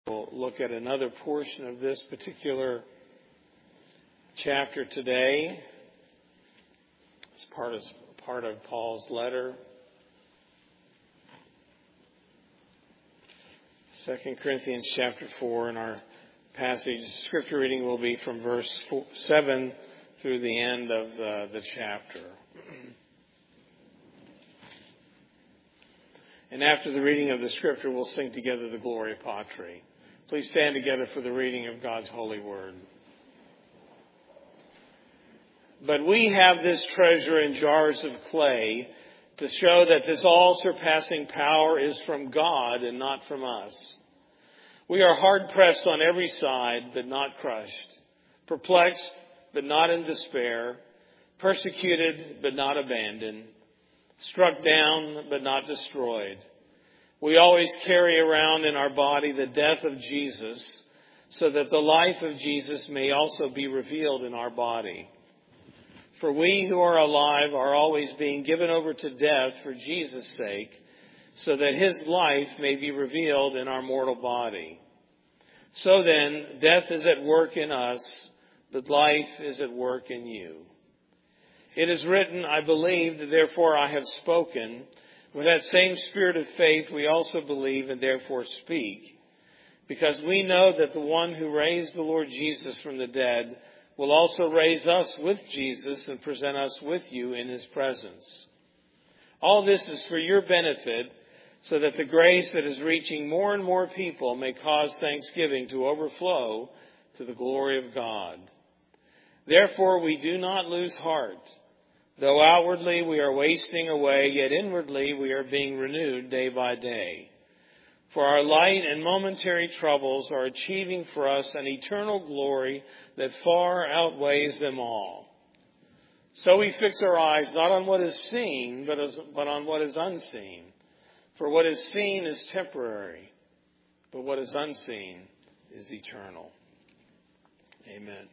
We'll look at another portion of this particular chapter today. It's part of Paul's letter. 2 Corinthians chapter 4, and our passage scripture reading will be from verse 7 through the end of the chapter. And after the reading of the scripture, we'll sing together the Gloria Patri. Please stand together for the reading of God's holy word. But we have this treasure in jars of clay to show that this all-surpassing power is from God and not from us. We are hard-pressed on every side, but not crushed. Perplexed, but not in despair. Persecuted, but not abandoned. Struck down, but not destroyed. We always carry around in our body the death of Jesus, so that the life of Jesus may also be revealed in our body. For we who are alive are always being given over to death for Jesus' sake, so that his life may be revealed in our mortal body. So then, death is at work in us, but life is at work in you. It is written, I believed, therefore I have spoken. With that same spirit of faith, we also believe and therefore speak, because we know that the one who raised the Lord Jesus from the dead will also raise us with Jesus and present us with you in his presence. All this is for your benefit, so that the grace that is reaching more and more people may cause thanksgiving to overflow to the glory of God. Therefore, we do not lose heart. Though outwardly we are wasting away, yet inwardly we are being renewed day by day. For our light and momentary troubles are achieving for us an eternal glory that far outweighs them all. So we fix our eyes not on what is seen, but on what is unseen. For what is seen is temporary, but what is unseen is eternal. Amen.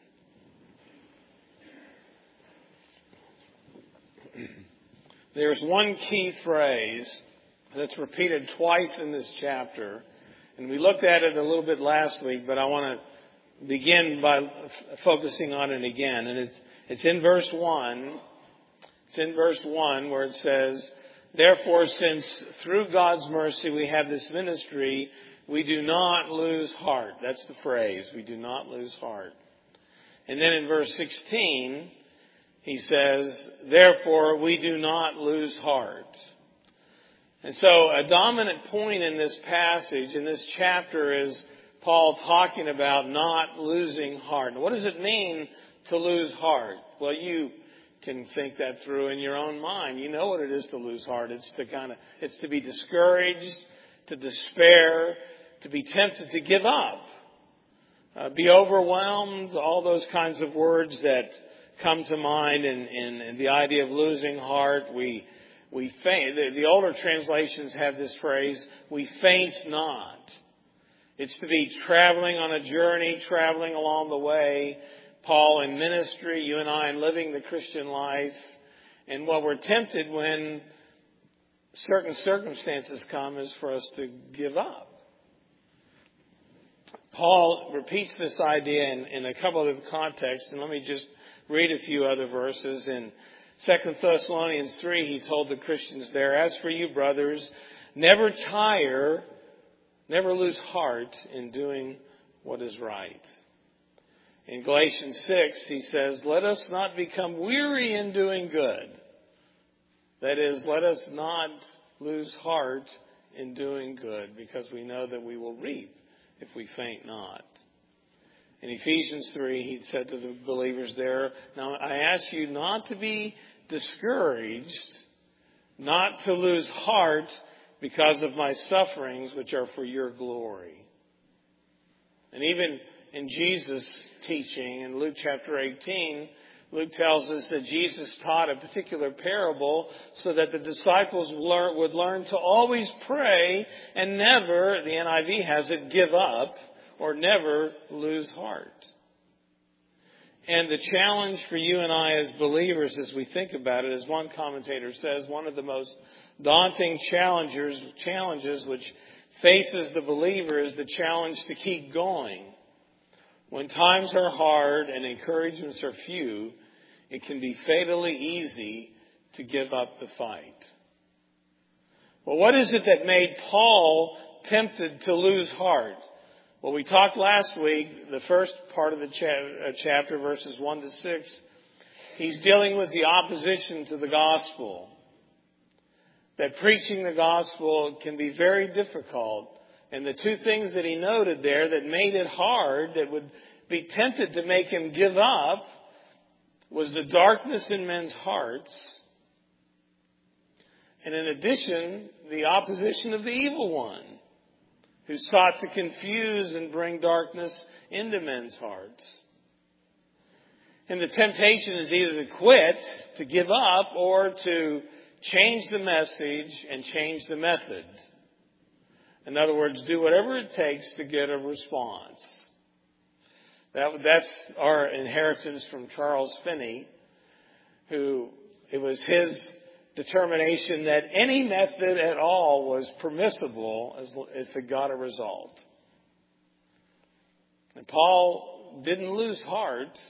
There's one key phrase that's repeated twice in this chapter, and we looked at it a little bit last week, but I want to begin by focusing on it again. And it's in verse 1. It's in verse 1 where it says, therefore, since through God's mercy we have this ministry, we do not lose heart. That's the phrase, we do not lose heart. And then in verse 16, he says, therefore, we do not lose heart. And so a dominant point in this passage, in this chapter, is Paul talking about not losing heart. What does it mean to lose heart? Well, you can think that through in your own mind. You know what it is to lose heart. It's to be discouraged, to despair, to be tempted to give up, be overwhelmed, all those kinds of words that come to mind in the idea of losing heart. We faint. The older translations have this phrase, we faint not. It's to be traveling on a journey, traveling along the way. Paul in ministry, you and I in living the Christian life. And what we're tempted when certain circumstances come is for us to give up. Paul repeats this idea in a couple of contexts, and let me just read a few other verses. In 2 Thessalonians 3, he told the Christians there, as for you, brothers, never tire, never lose heart in doing what is right. In Galatians 6, he says, let us not become weary in doing good. That is, let us not lose heart in doing good, because we know that we will reap if we faint not. In Ephesians 3, he said to the believers there, now I ask you not to be discouraged, not to lose heart because of my sufferings, which are for your glory. And even in Jesus' teaching in Luke chapter 18, Luke tells us that Jesus taught a particular parable so that the disciples would learn to always pray and never, the NIV has it, give up, or never lose heart. And the challenge for you and I as believers as we think about it, as one commentator says, one of the most daunting challenges which faces the believer is the challenge to keep going. When times are hard and encouragements are few, it can be fatally easy to give up the fight. Well, what is it that made Paul tempted to lose heart? Well, we talked last week, the first part of the chapter, verses 1 to 6, he's dealing with the opposition to the gospel. That preaching the gospel can be very difficult. And the two things that he noted there that made it hard, that would be tempted to make him give up, was the darkness in men's hearts. And in addition, the opposition of the evil one, who sought to confuse and bring darkness into men's hearts. And the temptation is either to quit, to give up, or to change the message and change the method. In other words, do whatever it takes to get a response. That's our inheritance from Charles Finney, who it was his determination that any method at all was permissible if it got a result. And Paul didn't lose heart.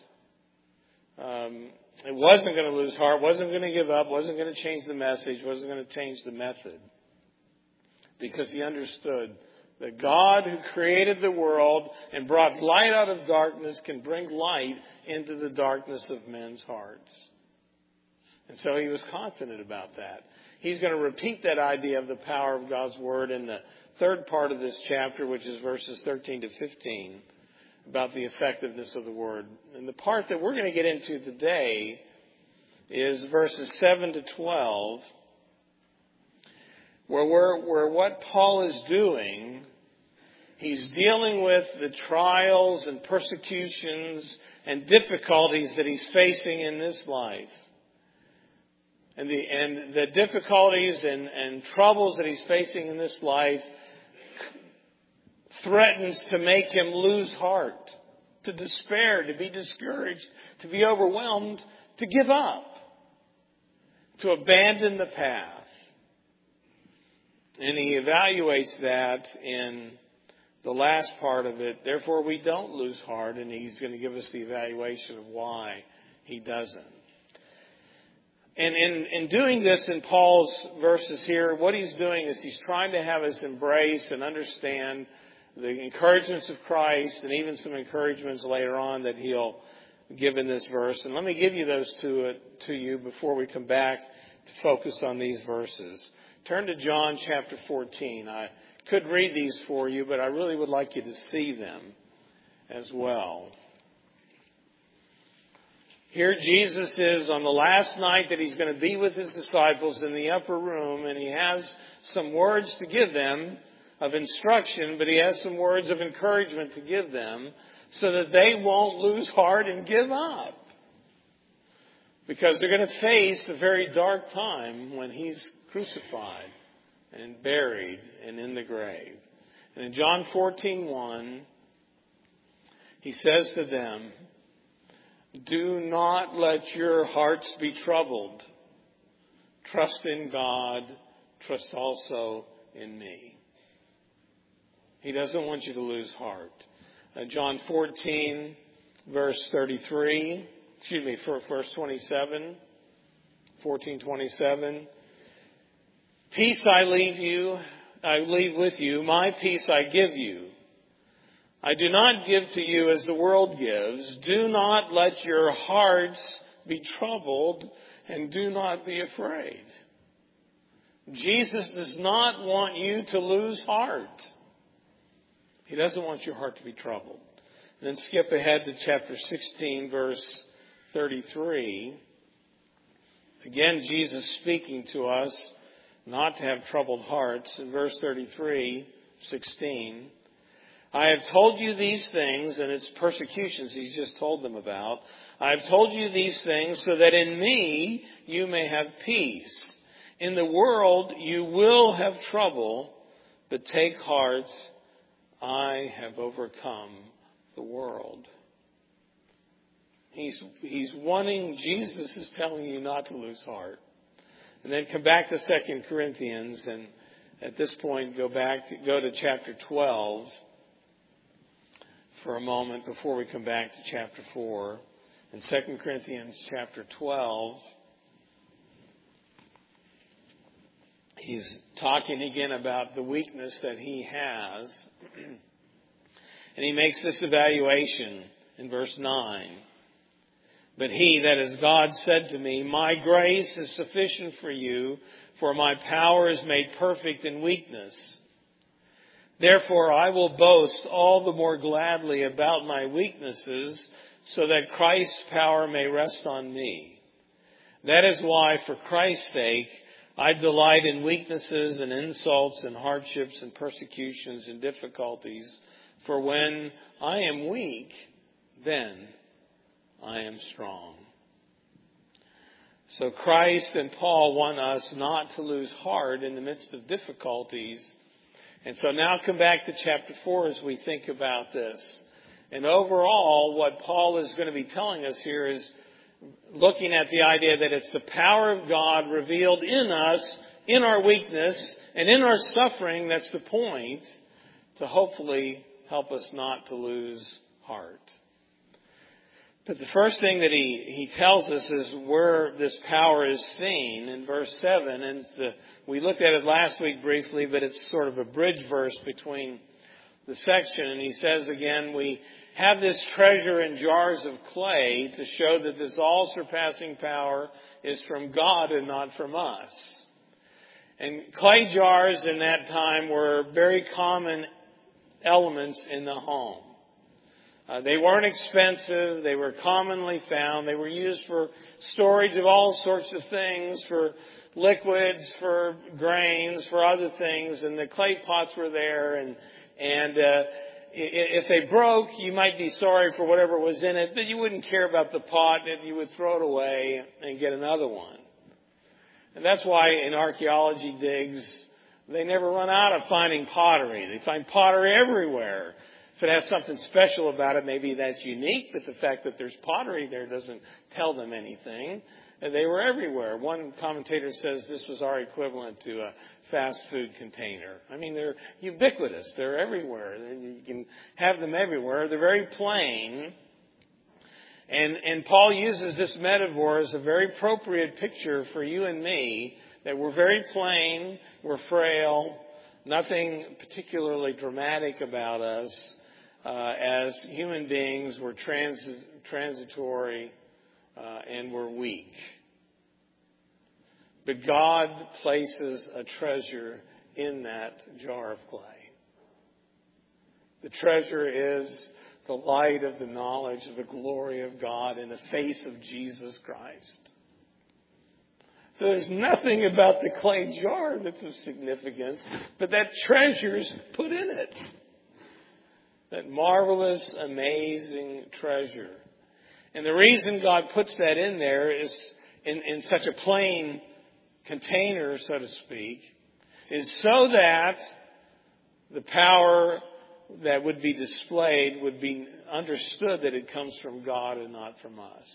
It wasn't going to lose heart, wasn't going to give up, wasn't going to change the message, wasn't going to change the method. Because he understood that God, who created the world and brought light out of darkness, can bring light into the darkness of men's hearts. And so he was confident about that. He's going to repeat that idea of the power of God's Word in the third part of this chapter, which is verses 13 to 15, about the effectiveness of the Word. And the part that we're going to get into today is verses 7 to 12, where what Paul is doing, he's dealing with the trials and persecutions and difficulties that he's facing in this life. And the difficulties and troubles that he's facing in this life threatens to make him lose heart, to despair, to be discouraged, to be overwhelmed, to give up, to abandon the path. And he evaluates that in the last part of it. Therefore, we don't lose heart, and he's going to give us the evaluation of why he doesn't. And in doing this in Paul's verses here, what he's doing is he's trying to have us embrace and understand the encouragements of Christ, and even some encouragements later on that he'll give in this verse. And let me give you those to you before we come back to focus on these verses. Turn to John chapter 14. I could read these for you, but I really would like you to see them as well. Here Jesus is on the last night that he's going to be with his disciples in the upper room, and he has some words to give them of instruction, but he has some words of encouragement to give them so that they won't lose heart and give up. Because they're going to face a very dark time when he's crucified and buried and in the grave. And in John 14:1, he says to them, "Do not let your hearts be troubled. Trust in God. Trust also in me." He doesn't want you to lose heart. John 14, verse 33. Verse 27. 14:27. "Peace I leave with you. My peace I give you. I do not give to you as the world gives. Do not let your hearts be troubled, and do not be afraid." Jesus does not want you to lose heart. He doesn't want your heart to be troubled. And then skip ahead to chapter 16, verse 33. Again, Jesus speaking to us not to have troubled hearts. In verse 33:16, "I have told you these things," and it's persecutions he's just told them about. "I have told you these things so that in me you may have peace. In the world you will have trouble, but take heart, I have overcome the world." Jesus is telling you not to lose heart. And then come back to 2 Corinthians and at this point go to chapter 12 for a moment before we come back to chapter 4. In 2 Corinthians chapter 12, he's talking again about the weakness that he has. And he makes this evaluation in verse 9. But he, that is God, said to me, my grace is sufficient for you, for my power is made perfect in weakness. Therefore I will boast all the more gladly about my weaknesses, so that Christ's power may rest on me. That is why, for Christ's sake, I delight in weaknesses and insults and hardships and persecutions and difficulties. For when I am weak, then I am strong. So Christ and Paul want us not to lose heart in the midst of difficulties. And so now come back to chapter 4 as we think about this. And overall, what Paul is going to be telling us here is looking at the idea that it's the power of God revealed in us, in our weakness, and in our suffering that's the point to hopefully help us not to lose heart. But the first thing that he tells us is where this power is seen in verse 7. And we looked at it last week briefly, but it's sort of a bridge verse between the section. And he says again, we have this treasure in jars of clay to show that this all-surpassing power is from God and not from us. And clay jars in that time were very common elements in the home. They weren't expensive. They were commonly found. They were used for storage of all sorts of things, for liquids, for grains, for other things. And the clay pots were there. And if they broke, you might be sorry for whatever was in it, but you wouldn't care about the pot. You would throw it away and get another one. And that's why in archaeology digs, they never run out of finding pottery. They find pottery everywhere. If it has something special about it, maybe that's unique, but the fact that there's pottery there doesn't tell them anything. And they were everywhere. One commentator says this was our equivalent to a fast food container. I mean, they're ubiquitous. They're everywhere. You can have them everywhere. They're very plain. And Paul uses this metaphor as a very appropriate picture for you and me, that we're very plain, we're frail, nothing particularly dramatic about us. As human beings, we're transitory and we're weak. But God places a treasure in that jar of clay. The treasure is the light of the knowledge of the glory of God in the face of Jesus Christ. There's nothing about the clay jar that's of significance, but that treasure's put in it. That marvelous, amazing treasure. And the reason God puts that in there is in such a plain container, so to speak, is so that the power that would be displayed would be understood that it comes from God and not from us.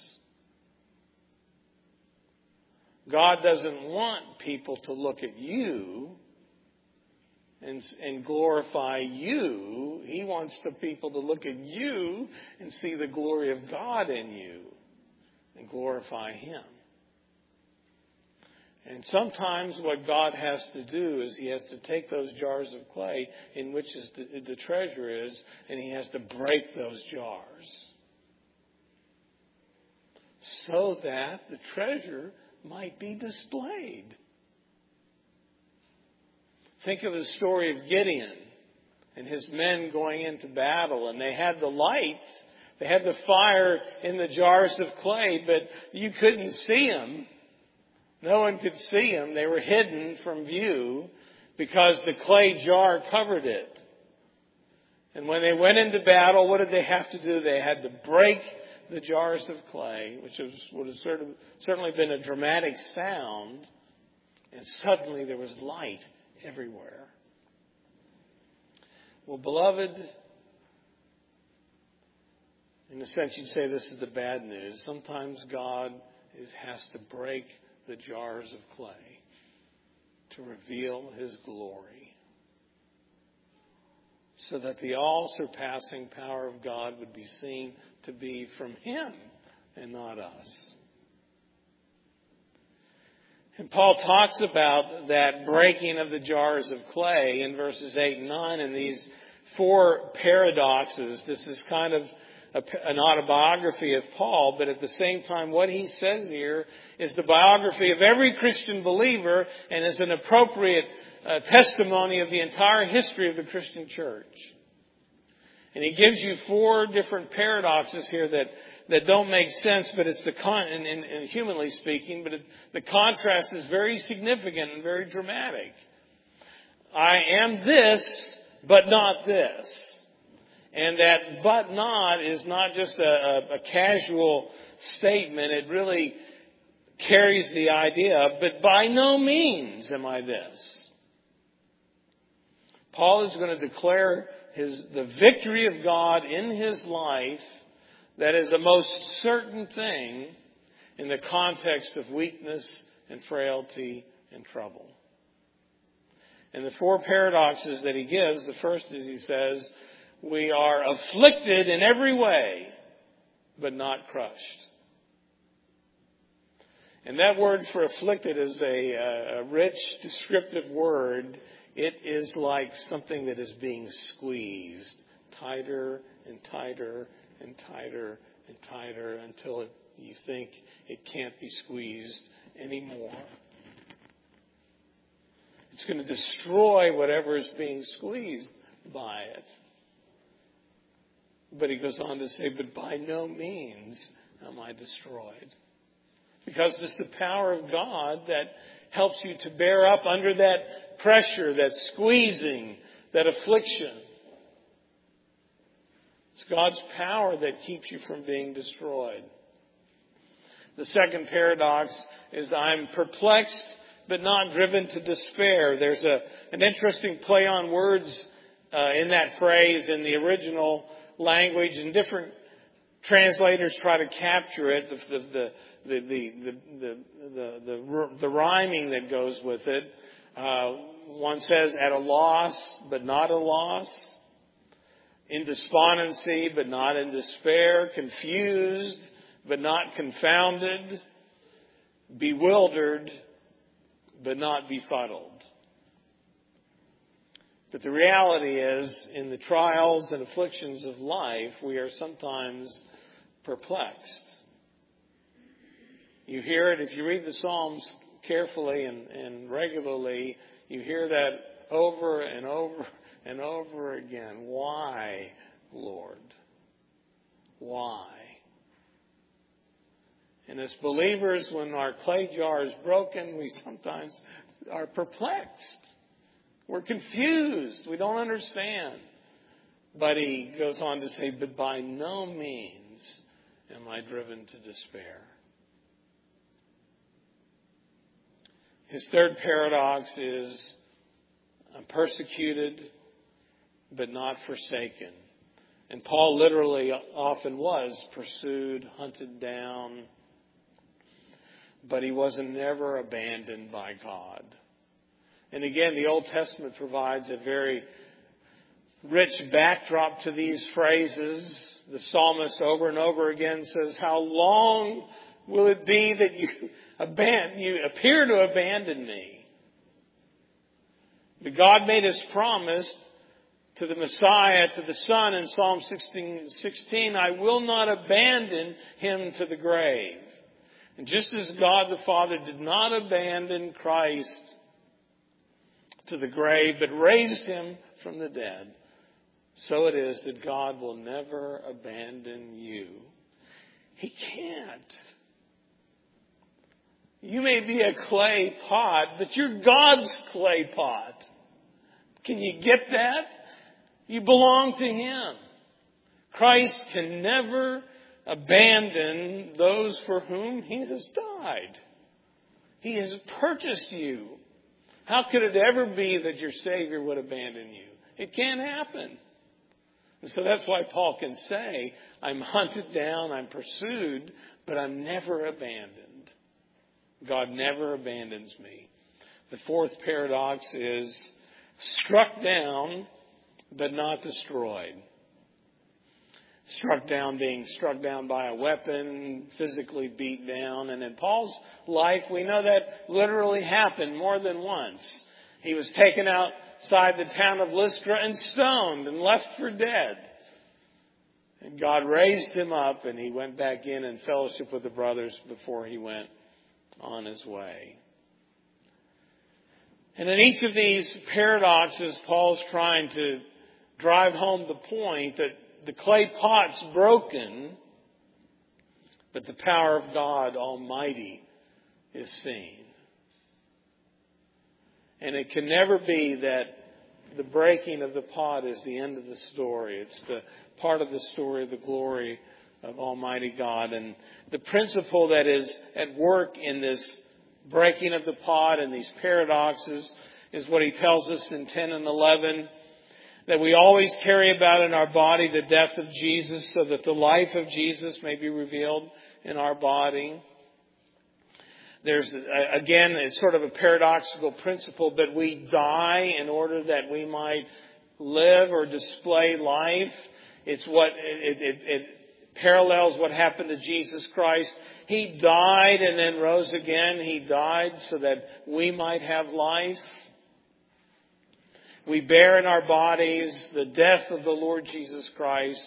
God doesn't want people to look at you and glorify you. He wants the people to look at you and see the glory of God in you and glorify Him. And sometimes what God has to do is He has to take those jars of clay in which the treasure is, and He has to break those jars so that the treasure might be displayed. Think of the story of Gideon and his men going into battle, and they had the light, they had the fire in the jars of clay, but you couldn't see them. No one could see them. They were hidden from view because the clay jar covered it. And when they went into battle, what did they have to do? They had to break the jars of clay, which would have certainly been a dramatic sound, and suddenly there was light everywhere. Well, beloved, in a sense you'd say this is the bad news. Sometimes God has to break the jars of clay to reveal His glory, so that the all-surpassing power of God would be seen to be from Him and not us. And Paul talks about that breaking of the jars of clay in verses 8 and 9 and these four paradoxes. This is kind of an autobiography of Paul, but at the same time what he says here is the biography of every Christian believer and is an appropriate testimony of the entire history of the Christian church. And he gives you four different paradoxes here that don't make sense, but it's and humanly speaking, but the contrast is very significant and very dramatic. I am this, but not this. And that but not is not just a casual statement. It really carries the idea of, but by no means am I this. Paul is going to declare the victory of God in his life that is the most certain thing in the context of weakness and frailty and trouble. And the four paradoxes that he gives, the first is he says, we are afflicted in every way, but not crushed. And that word for afflicted is a rich, descriptive word. It is like something that is being squeezed tighter and tighter and tighter and tighter until you think it can't be squeezed anymore. It's going to destroy whatever is being squeezed by it. But he goes on to say, but by no means am I destroyed. Because it's the power of God that helps you to bear up under that pressure, that squeezing, that affliction. It's God's power that keeps you from being destroyed. The second paradox is I'm perplexed but not driven to despair. There's an interesting play on words in that phrase in the original language, and different translators try to capture it. The rhyming that goes with it. One says at a loss but not a loss. In despondency, but not in despair. Confused, but not confounded. Bewildered, but not befuddled. But the reality is, in the trials and afflictions of life, we are sometimes perplexed. You hear it, if you read the Psalms carefully and regularly, you hear that over and over and over again. Why, Lord? Why? And as believers, when our clay jar is broken, we sometimes are perplexed. We're confused. We don't understand. But he goes on to say, but by no means am I driven to despair. His third paradox is, I'm persecuted, but not forsaken. And Paul literally often was pursued, hunted down, but he wasn't never abandoned by God. And again, the Old Testament provides a very rich backdrop to these phrases. The psalmist over and over again says, how long will it be that you appear to abandon me? But God made His promise to the Messiah, to the Son in Psalm 16, I will not abandon him to the grave. And just as God the Father did not abandon Christ to the grave, but raised him from the dead, so it is that God will never abandon you. He can't. You may be a clay pot, but you're God's clay pot. Can you get that? You belong to Him. Christ can never abandon those for whom He has died. He has purchased you. How could it ever be that your Savior would abandon you? It can't happen. And so that's why Paul can say, I'm hunted down, I'm pursued, but I'm never abandoned. God never abandons me. The fourth paradox is struck down but not destroyed. Struck down being struck down by a weapon, physically beat down. And in Paul's life, we know that literally happened more than once. He was taken outside the town of Lystra and stoned and left for dead. And God raised him up and he went back in and fellowship with the brothers before he went on his way. And in each of these paradoxes, Paul's trying to drive home the point that the clay pot's broken, but the power of God Almighty is seen. And it can never be that the breaking of the pot is the end of the story. It's the part of the story of the glory of Almighty God. And the principle that is at work in this breaking of the pot and these paradoxes is what he tells us in 10 and 11, that we always carry about in our body the death of Jesus so that the life of Jesus may be revealed in our body. There's, again, it's sort of a paradoxical principle, but we die in order that we might live or display life. It's what it parallels what happened to Jesus Christ. He died and then rose again. He died so that we might have life. We bear in our bodies the death of the Lord Jesus Christ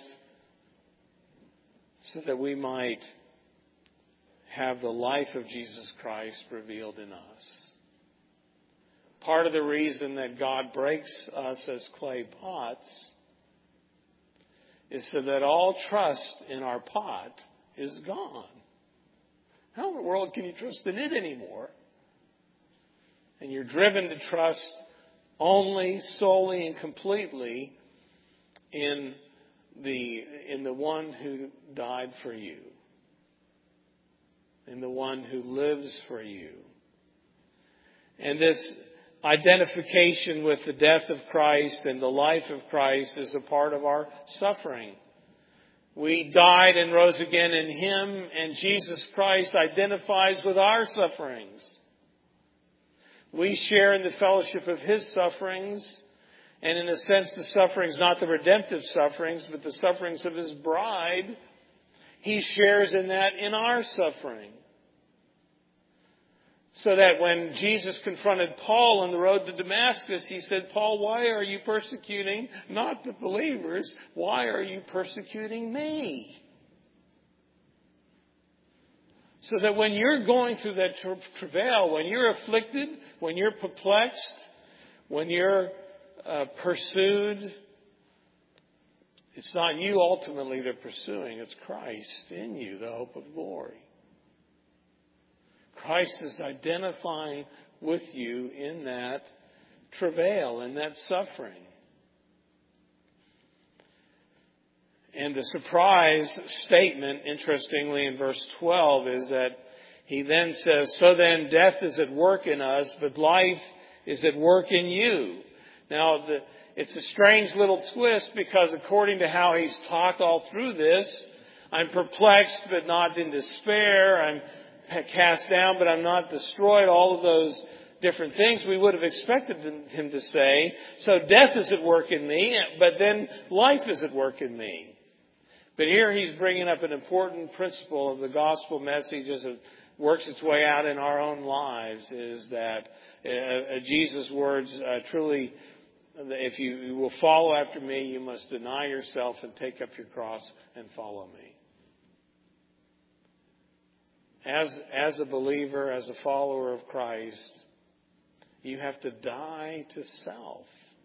so that we might have the life of Jesus Christ revealed in us. Part of the reason that God breaks us as clay pots is so that all trust in our pot is gone. How in the world can you trust in it anymore? And you're driven to trust only, solely, and completely in the one who died for you, in the one who lives for you. And this identification with the death of Christ and the life of Christ is a part of our suffering. We died and rose again in Him, and Jesus Christ identifies with our sufferings. We share in the fellowship of His sufferings, and in a sense the sufferings, not the redemptive sufferings, but the sufferings of His bride. He shares in that in our suffering. So that when Jesus confronted Paul on the road to Damascus, he said, Paul, why are you persecuting not the believers? Why are you persecuting me? So that when you're going through that travail, when you're afflicted, when you're perplexed, when you're pursued, it's not you ultimately they're pursuing, it's Christ in you, the hope of glory. Christ is identifying with you in that travail, in that suffering. And the surprise statement, interestingly, in verse 12 is that he then says, so then death is at work in us, but life is at work in you. Now, it's a strange little twist because according to how he's talked all through this, I'm perplexed but not in despair. I'm cast down but I'm not destroyed. All of those different things we would have expected him to say. So death is at work in me, but then life is at work in me. But here he's bringing up an important principle of the gospel message as it works its way out in our own lives, is that Jesus' words truly, if you will follow after me, you must deny yourself and take up your cross and follow me. As a believer, as a follower of Christ, you have to die to self.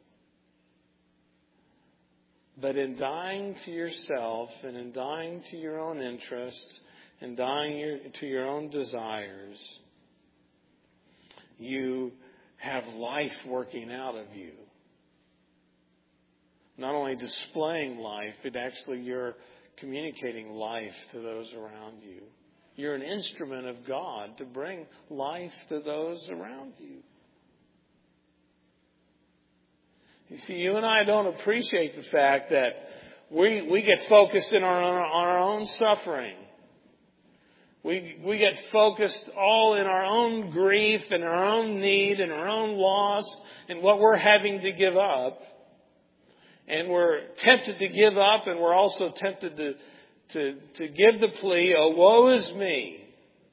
But in dying to yourself and in dying to your own interests and dying to your own desires, you have life working out of you. Not only displaying life, but actually you're communicating life to those around you. You're an instrument of God to bring life to those around you. You see, you and I don't appreciate the fact that we get focused in on our own suffering. We get focused all in our own grief and our own need and our own loss and what we're having to give up. And we're tempted to give up, and we're also tempted to give the plea, oh, woe is me.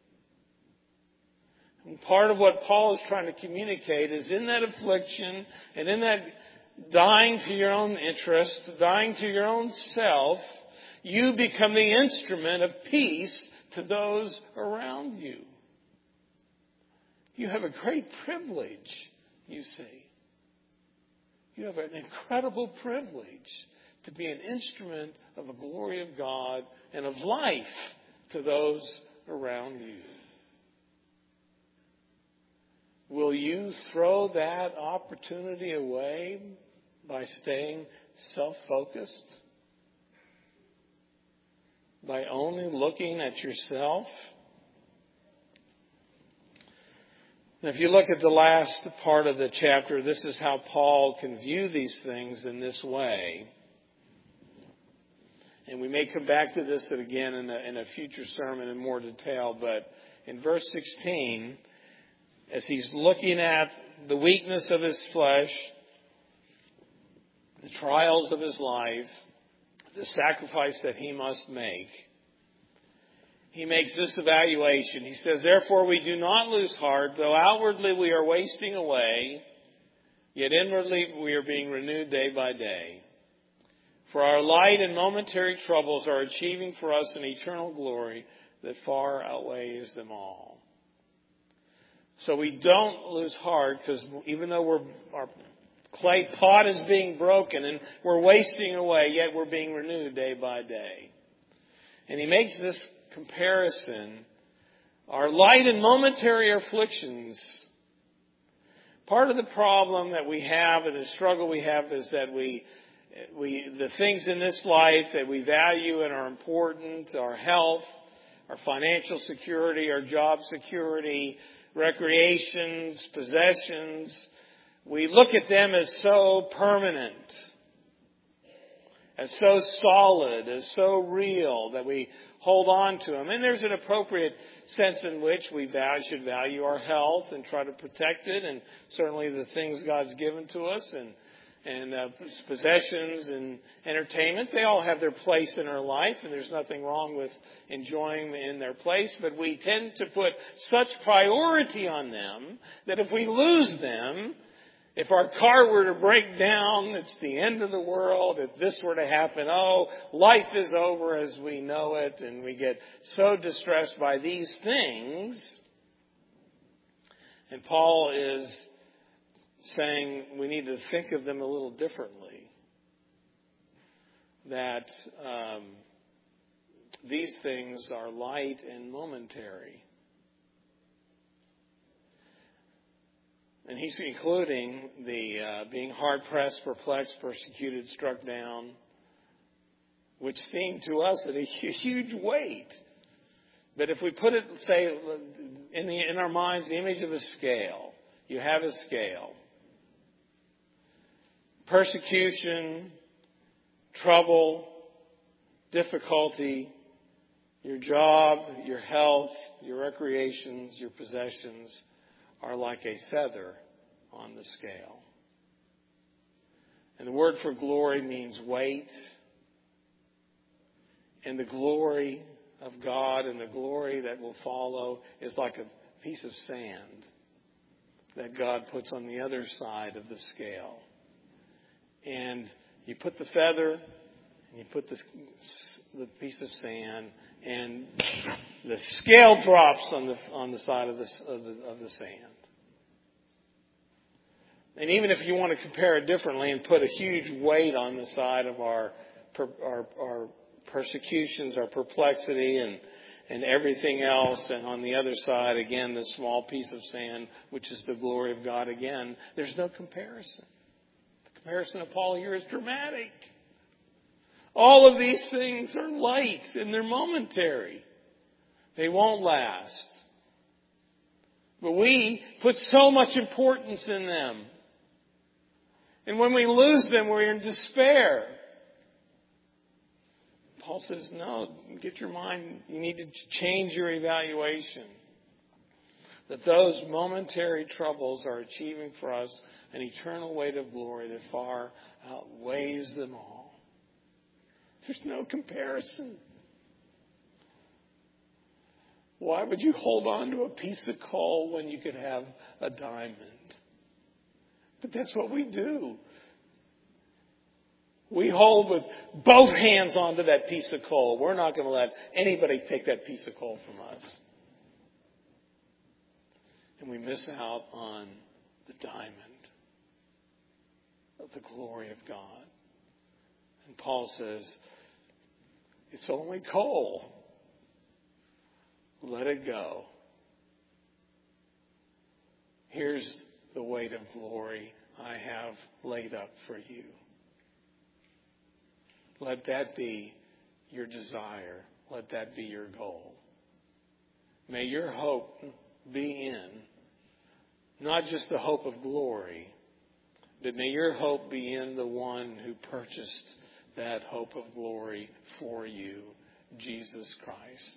And part of what Paul is trying to communicate is in that affliction and in that dying to your own interest, dying to your own self, you become the instrument of peace to those around you. You have a great privilege, you see. You have an incredible privilege to be an instrument of the glory of God and of life to those around you. Will you throw that opportunity away by staying self-focused? By only looking at yourself? If you look at the last part of the chapter, this is how Paul can view these things in this way. And we may come back to this again in a future sermon in more detail, but in verse 16, as he's looking at the weakness of his flesh, the trials of his life, the sacrifice that he must make, he makes this evaluation. He says, therefore we do not lose heart, though outwardly we are wasting away, yet inwardly we are being renewed day by day. For our light and momentary troubles are achieving for us an eternal glory that far outweighs them all. So we don't lose heart, because even though our clay pot is being broken and we're wasting away, yet we're being renewed day by day. And he makes this comparison. Our light and momentary afflictions, part of the problem that we have and the struggle we have is that the things in this life that we value and are important, our health, our financial security, our job security, recreations, possessions, we look at them as so permanent, as so solid, as so real that we hold on to them. And there's an appropriate sense in which we should value our health and try to protect it, and certainly the things God's given to us and possessions and entertainment. They all have their place in our life, and there's nothing wrong with enjoying them in their place. But we tend to put such priority on them that if we lose them, if our car were to break down, it's the end of the world. If this were to happen, life is over as we know it, and we get so distressed by these things. And Paul is saying we need to think of them a little differently. That these things are light and momentary. And he's including the being hard-pressed, perplexed, persecuted, struck down, which seem to us at a huge weight. But if we put it, say, in our minds, the image of a scale. You have a scale. Persecution, trouble, difficulty, your job, your health, your recreations, your possessions are like a feather on the scale. And the word for glory means weight. And the glory of God and the glory that will follow is like a piece of sand that God puts on the other side of the scale. And you put the feather and you put the piece of sand, and the scale drops on the side of the sand. And even if you want to compare it differently and put a huge weight on the side of our persecutions, our perplexity, and everything else, and on the other side, again, the small piece of sand, which is the glory of God again, there's no comparison. The comparison of Paul here is dramatic. All of these things are light and they're momentary. They won't last. But we put so much importance in them. And when we lose them, we're in despair. Paul says, no, get your mind, you need to change your evaluation. That those momentary troubles are achieving for us an eternal weight of glory that far outweighs them all. There's no comparison. Why would you hold on to a piece of coal when you could have a diamond? But that's what we do. We hold with both hands onto that piece of coal. We're not going to let anybody take that piece of coal from us. And we miss out on the diamond of the glory of God. And Paul says, it's only coal. Let it go. Here's the weight of glory I have laid up for you. Let that be your desire. Let that be your goal. May your hope be in not just the hope of glory, but may your hope be in the one who purchased that hope of glory for you, Jesus Christ,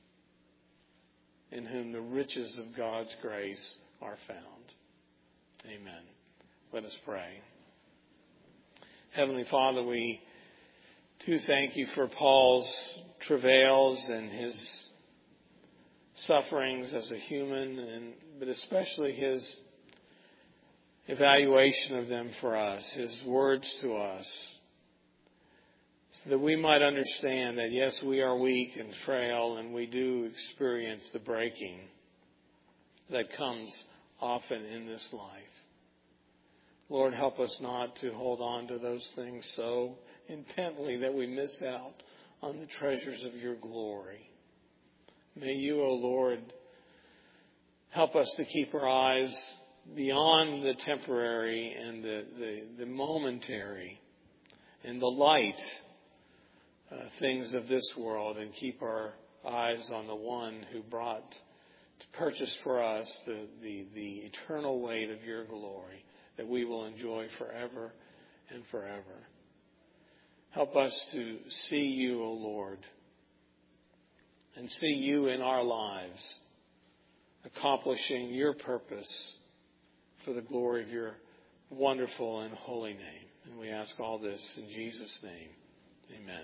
in whom the riches of God's grace are found. Amen. Let us pray. Heavenly Father, we do thank you for Paul's travails and his sufferings as a human, but especially his evaluation of them for us, his words to us, so that we might understand that, yes, we are weak and frail, and we do experience the breaking that comes often in this life. Lord, help us not to hold on to those things so intently that we miss out on the treasures of your glory. May you, O Lord, help us to keep our eyes beyond the temporary and the momentary and the light things of this world, and keep our eyes on the one who purchased for us the eternal weight of your glory that we will enjoy forever and forever. Help us to see you, O Lord, and see you in our lives, accomplishing your purpose for the glory of your wonderful and holy name. And we ask all this in Jesus' name. Amen.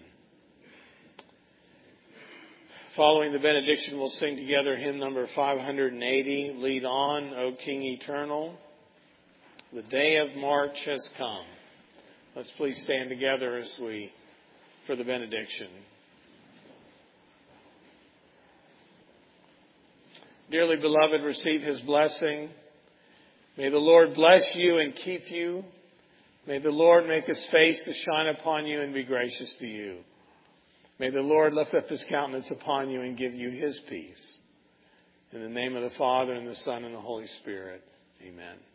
Following the benediction, we'll sing together hymn number 580, Lead On, O King Eternal. The day of March has come. Let's please stand together for the benediction. Dearly beloved, receive his blessing. May the Lord bless you and keep you. May the Lord make his face to shine upon you and be gracious to you. May the Lord lift up his countenance upon you and give you his peace. In the name of the Father, and the Son, and the Holy Spirit. Amen.